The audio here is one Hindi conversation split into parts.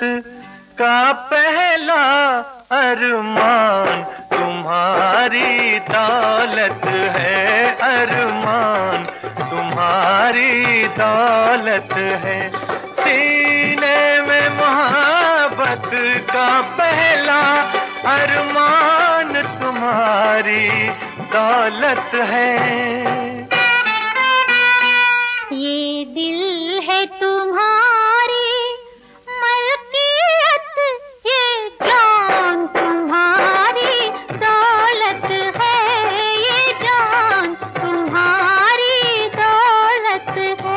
का पहला अरमान तुम्हारी दौलत है, अरमान तुम्हारी दौलत है। सीने में मोहब्बत का पहला अरमान तुम्हारी दौलत है। ये दिल है तुम्हारी मलकियत, ये जान तुम्हारी दौलत है, ये जान तुम्हारी दौलत है।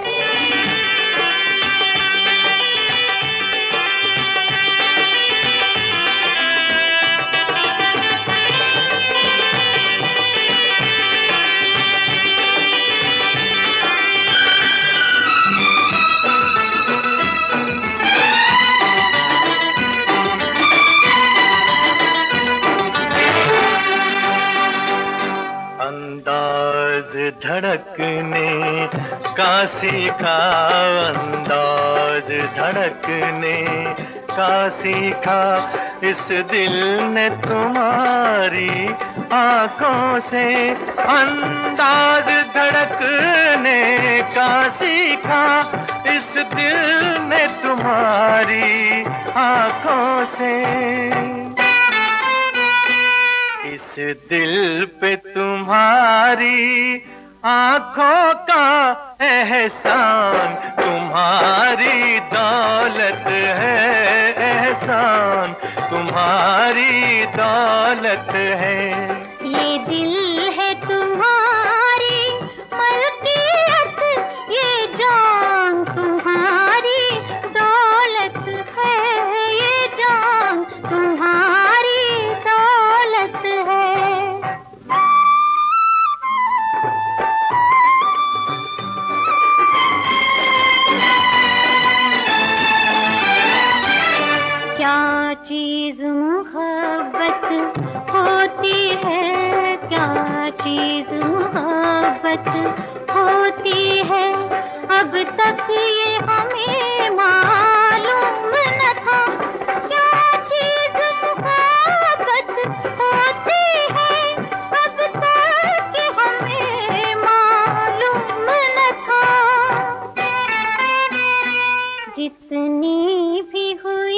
अंदाज धड़कने का सीखा, अंदाज धड़कने का सीखा, इस दिल ने तुम्हारी आंखों से। अंदाज धड़कने का सीखा, इस दिल ने तुम्हारी आंखों से। इस दिल पे तुम्हारी आंखों का एहसान तुम्हारी दौलत है, एहसान तुम्हारी दौलत है। ये दिल है तुम्हारी मलकियत, ये जान तुम्हारी दौलत है, ये जान तुम्हारी दौलत है। क्या चीज मोहब्बत होती है, क्या चीज मोहब्बत होती है, अब तक ये हमें मालूम न था। क्या चीज मोहब्बत होती है, अब तक ये हमें मालूम न था। जितनी भी हुई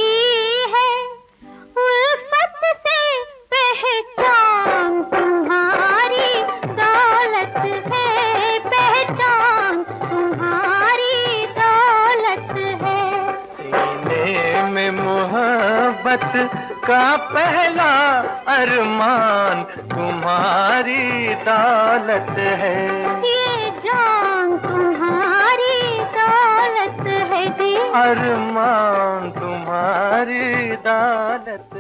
पहचान तुम्हारी दौलत है, पहचान तुम्हारी दौलत है। सीने में मोहब्बत का पहला अरमान तुम्हारी दौलत है, ये जान तुम्हारी दौलत है जी, अरमान तुम्हारी दौलत